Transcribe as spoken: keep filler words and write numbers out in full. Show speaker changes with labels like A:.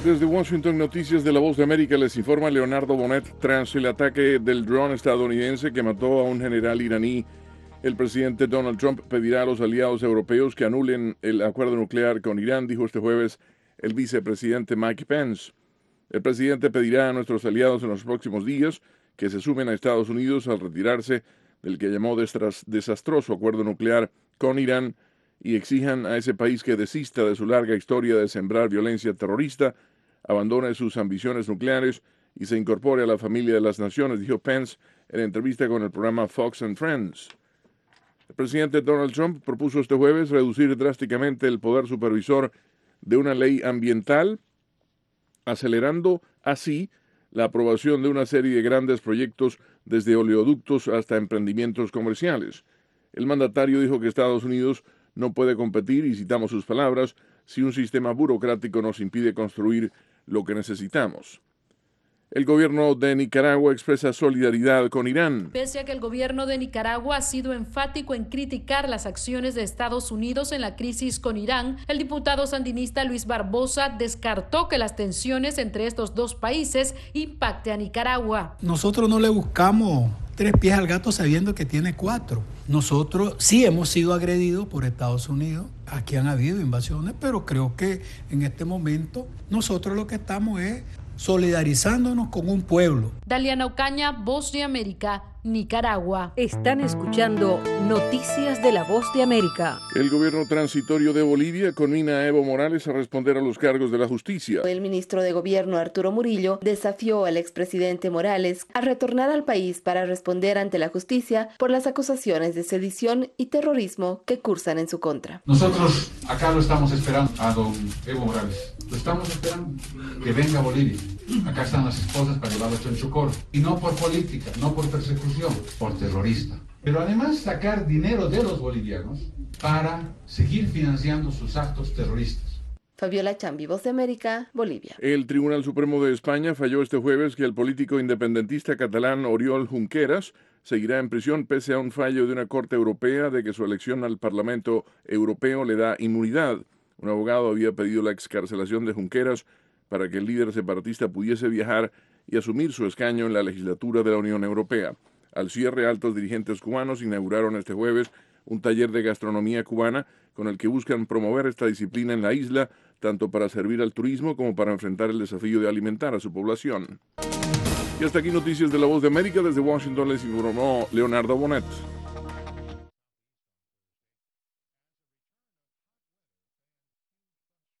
A: Desde Washington, Noticias de la Voz de América, les informa Leonardo Bonet. Tras el ataque del dron estadounidense que mató a un general iraní, el presidente Donald Trump pedirá a los aliados europeos que anulen el acuerdo nuclear con Irán, dijo este jueves el vicepresidente Mike Pence. El presidente pedirá a nuestros aliados en los próximos días que se sumen a Estados Unidos al retirarse del que llamó desastroso acuerdo nuclear con Irán y exijan a ese país que desista de su larga historia de sembrar violencia terrorista, abandone sus ambiciones nucleares y se incorpore a la familia de las naciones, dijo Pence en entrevista con el programa Fox and Friends. El presidente Donald Trump propuso este jueves reducir drásticamente el poder supervisor de una ley ambiental, acelerando así la aprobación de una serie de grandes proyectos desde oleoductos hasta emprendimientos comerciales. El mandatario dijo que Estados Unidos no puede competir, y citamos sus palabras, si un sistema burocrático nos impide construir lo que necesitamos. El gobierno de Nicaragua expresa solidaridad con Irán.
B: Pese a que el gobierno de Nicaragua ha sido enfático en criticar las acciones de Estados Unidos en la crisis con Irán, el diputado sandinista Luis Barbosa descartó que las tensiones entre estos dos países impacte a Nicaragua.
C: Nosotros no le buscamos tres pies al gato sabiendo que tiene cuatro. Nosotros sí hemos sido agredidos por Estados Unidos. Aquí han habido invasiones, pero creo que en este momento nosotros lo que estamos es solidarizándonos con un pueblo.
B: Daliana Ocaña, Voz de América, Nicaragua.
D: Están escuchando Noticias de la Voz de América.
A: El gobierno transitorio de Bolivia conmina a Evo Morales a responder a los cargos de la justicia.
E: El ministro de Gobierno, Arturo Murillo, desafió al expresidente Morales a retornar al país para responder ante la justicia por las acusaciones de sedición y terrorismo que cursan en su contra.
F: Nosotros acá lo estamos esperando a don Evo Morales. Lo estamos esperando que venga a Bolivia. Acá están las esposas para llevarlo a Chonchucoro. Y no por política, no por persecución, por terrorista. Pero además sacar dinero de los bolivianos para seguir financiando sus actos terroristas.
E: Fabiola Chambi, Voz de América, Bolivia.
A: El Tribunal Supremo de España falló este jueves que el político independentista catalán Oriol Junqueras seguirá en prisión pese a un fallo de una corte europea de que su elección al Parlamento Europeo le da inmunidad. Un abogado había pedido la excarcelación de Junqueras para que el líder separatista pudiese viajar y asumir su escaño en la legislatura de la Unión Europea. Al cierre, altos dirigentes cubanos inauguraron este jueves un taller de gastronomía cubana con el que buscan promover esta disciplina en la isla, tanto para servir al turismo como para enfrentar el desafío de alimentar a su población. Y hasta aquí Noticias de la Voz de América. Desde Washington les informó Leonardo Bonet.